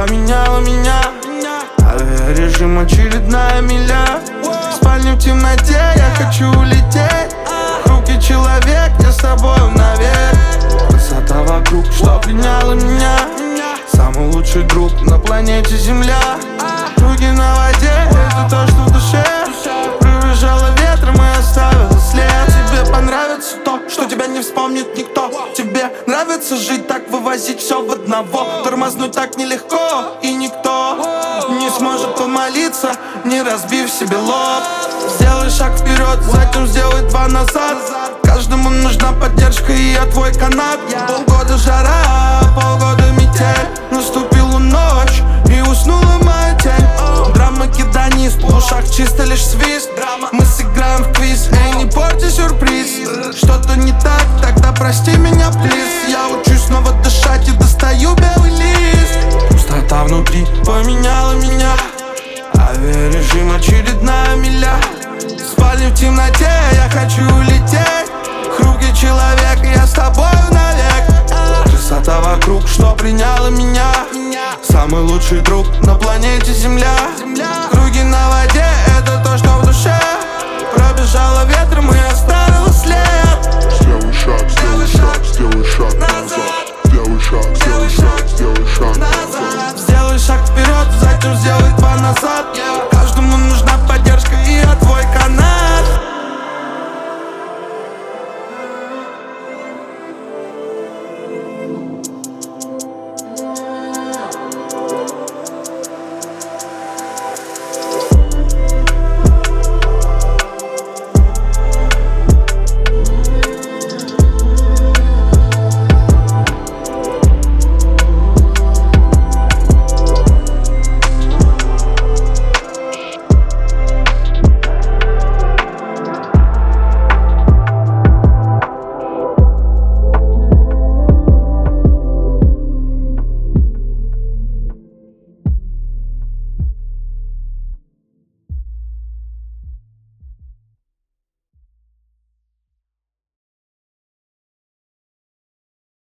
поменяла меня. Авиарежим, очередная миля. В спальне в темноте, я хочу улететь. Хрупкий человек, я с тобою навек. Красота вокруг, что пленяла меня. Самый лучший друг на планете Земля. Руки на воде, это то, что в душе. Пробежала ветром и оставила след. Тебе понравится то, что тебя не вспомнит никто. Тебе нравится жить так, вывозить все в одного. Тормознуть так нелегко, и никто не сможет помолиться, не разбив себе лоб. Сделай шаг вперед, затем сделай два назад. Каждому нужна поддержка, и я твой канат. Полгода жара, полгода метель. Наступила ночь, и уснула моя тень. Драма киданист, в ушах чисто лишь свист. Мы сыграем в квиз, эй, не порти сюрприз. Что-то не так, тогда прости меня, плиз. Я учусь снова дышать и достаю белый лист. Пустота внутри поменяла меня. Авиарежим, очередная миля. В спальне в темноте, я хочу улететь. Хрупкий человек, я с тобою навек. Красота вокруг, что приняла меня. Самый лучший друг на планете Земля. Круги на воде, это то, что в душе. Пробежала ветром и оставила след. Сделай шаг, сделай шаг, сделай шаг назад. Сделай шаг, сделай шаг, сделай шаг назад. Сделай шаг вперед, затем сделай два назад.